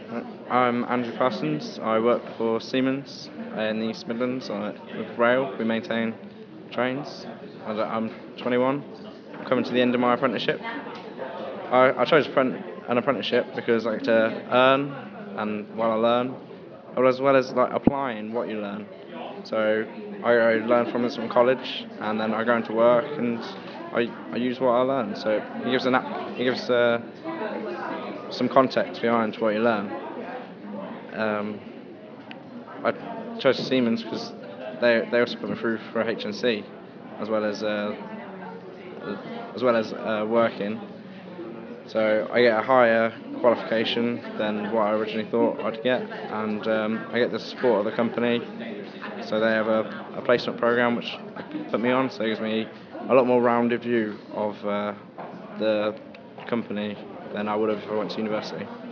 I'm Andrew Parsons. I work for Siemens in the East Midlands with rail. We maintain trains. I'm 21. I'm coming to the end of my apprenticeship. I chose an apprenticeship because I like to earn, and while I learn, as well as like applying what you learn. So I learn from this from college, and then I go into work and I use what I learn. So it gives some context behind what you learn. Um, I chose Siemens because they also put me through for HNC, as well as working. So I get a higher qualification than what I originally thought I'd get, and I get the support of the company. So they have a placement program which put me on, so it gives me a lot more rounded view of the company than I would have if I went to university.